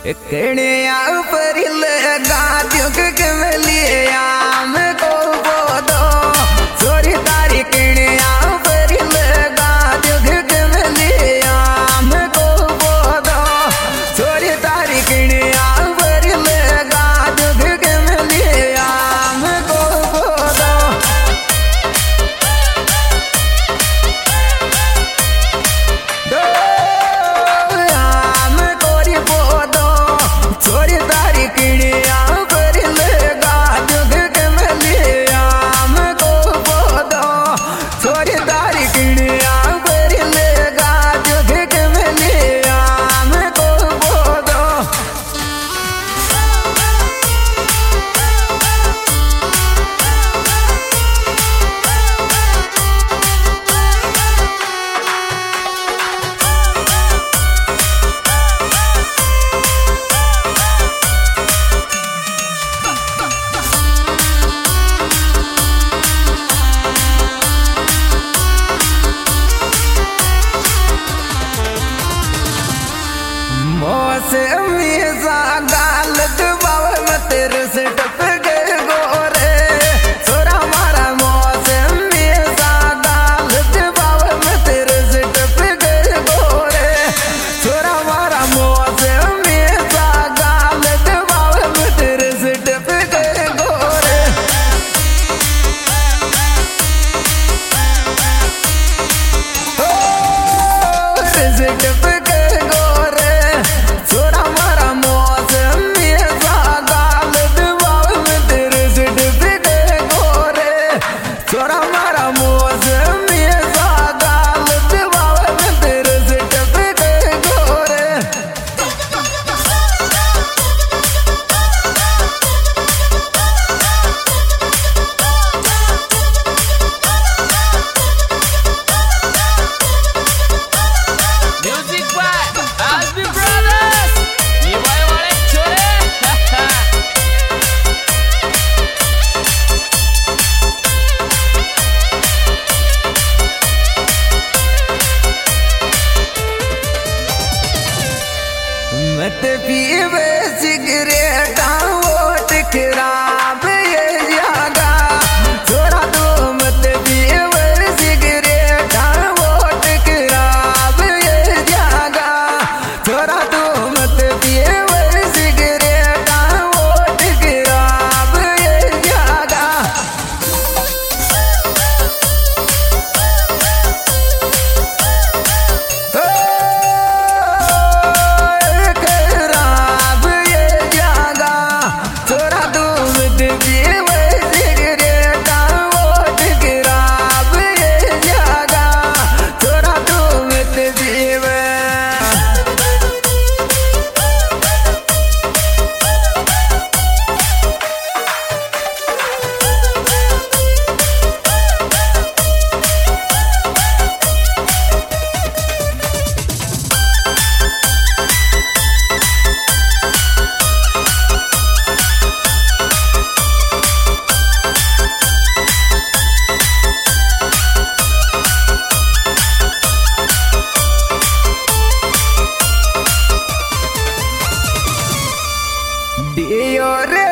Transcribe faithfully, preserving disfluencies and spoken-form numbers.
कणिया परिल गाद्यो कमली आम को बोदो छोरी तारी कणिया परिल गाद्यो कमली आम को बोदो छोरी तारी कणिया परिल गाद्यो कमली आम को बोदो आम कोरी बोदो छोरी तारी कणिया परिल गाद्यो कमली आम को बोदो छोरी तारी कणिया परिल गाद्यो कमली आम को बोदो मौसमी सा गाल दबाव मत रस टप गए गोरे छोरा मारा मौसमी सा गाल दबाव मत रस टप गए गोरे छोरा मारा मौसमी सा गाल दबाव मत रस टप गए गोरे ओ रस टप गए गोरे छोरा मारा मौसमी सा गाल दबाव में तेरे से डूब गए गोरे छोरा मारा मौसमी सा गाल दबाव में तेरे से डूब गए गोरे Music by Albi Brothers. You want it, chore? मत पीवे सिगरेट वोट खराब ये जागा छोरा तो मत पीवे सिगरेट वोट खराब ये जागा छोरा तो मत पीवे सिगरेट वोट खराब ये जागा खराब ये जागा छोरा तुम पीवे सिगरेट वोट खराब ये जागा छोरा तुम पीवे दियो रे